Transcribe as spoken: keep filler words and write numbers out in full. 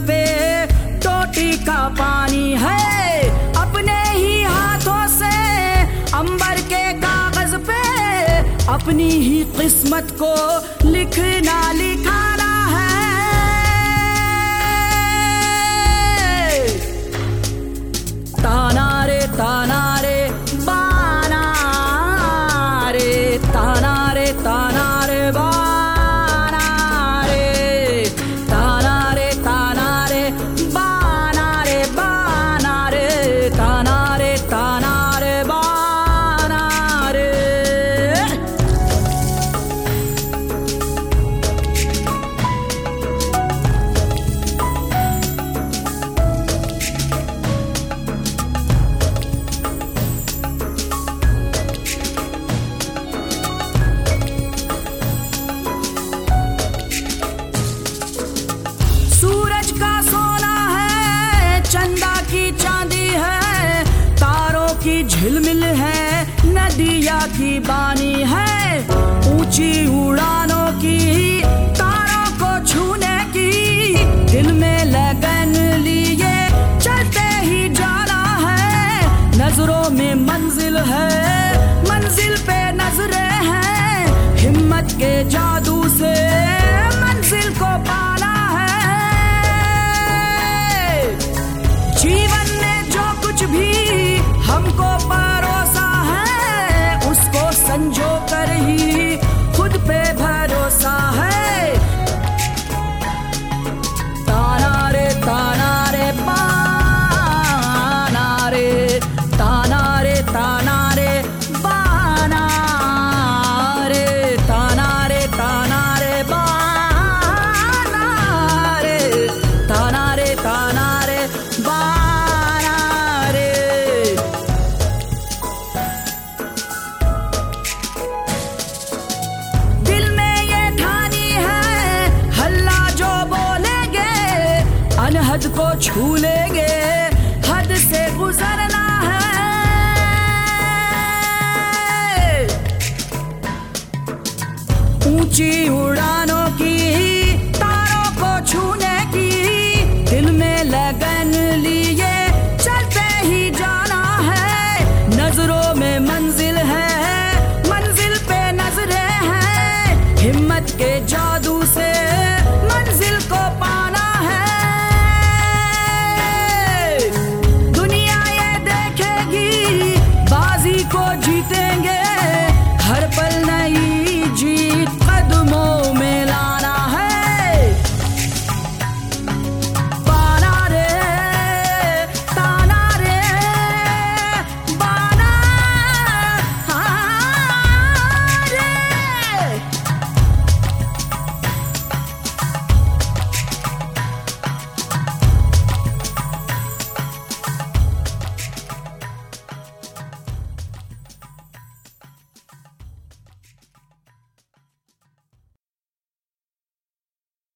पे टोटी का पानी है, अपने ही हाथों से अंबर के कागज पे अपनी ही किस्मत को लिखना लिखाना है। ताना रे ताना रे बाना रे, ताना रे ताना रे बाना रे, ताना रे ताना रे बाना रे बाना रे, ताना रे ताना रे बाना रे। सूरज का सोना है, चंदा की चांदी है, तारों की झिलमिल है, नदिया की बानी है, ऊंची उड़ानों की तारों को छूने की दिल में लगन लिए चलते ही जाना है। नजरों में मंजिल है, मंजिल पे नजरें हैं, हिम्मत के जादू से मंजिल को पाना है। जीवन ने जो कुछ भी हमको परोसा है, उसको संजो कर ही खुद पे भरोसा है। ताना रे ताना रे बाना रे, ताना रे ताना रे बाना रे, ताना रे ताना रे बाना रे, ताना रे ताना रे बाना रे। दिल में ये ठानी है, हल्ला जो बोलेंगे अनहद को छू लेंगे, हद से गुजरना है। ऊंची उड़ानों की तारों को छूने की दिल में लगन लिए चलते ही जाना है। नजरों में मंजिल है, मंजिल पे नजरें हैं, हिम्मत के जादू